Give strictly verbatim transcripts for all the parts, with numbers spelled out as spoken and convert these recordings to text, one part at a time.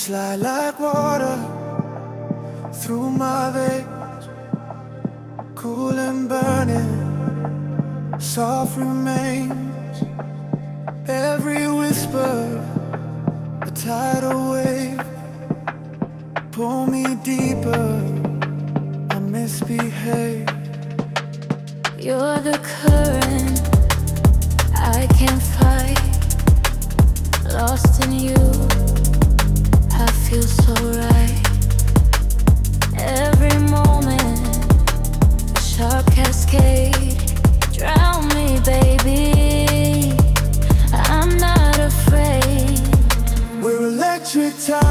slide like water through my veins, cool and burning, soft remains. Every whisper, a tidal wave, pull me deeper, I misbehave. You're the current I can't fight, lost in you, I feel so right. Every moment, a sharp cascade, drown me, baby, I'm not afraid. We're electric tides,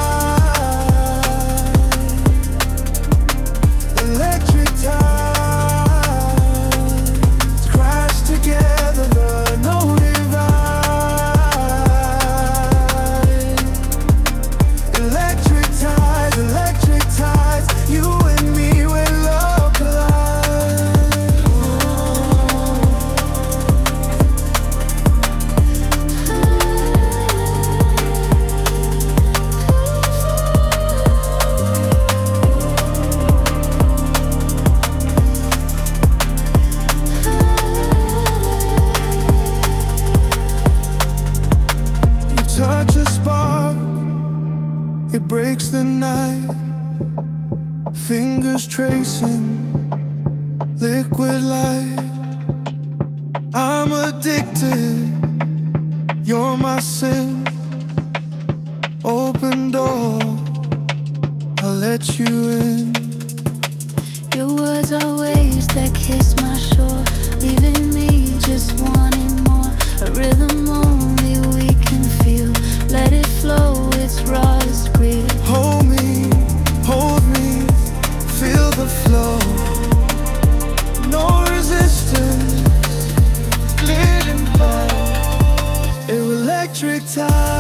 electric tides, crash together, no divide. Electric tides, electric tides, you and me, when love collides. You touch a spark, it breaks the night. Fingers tracing liquid light. I'm addicted, you're my sin. Open door, I'll let you in. Your words are waves that kiss my shore, leaving me just wanting more. A rhythm only we can feel, let it flow, it's raw as real. Hold me, hold me, feel the flow. No resistance, gliding by. Electric tide.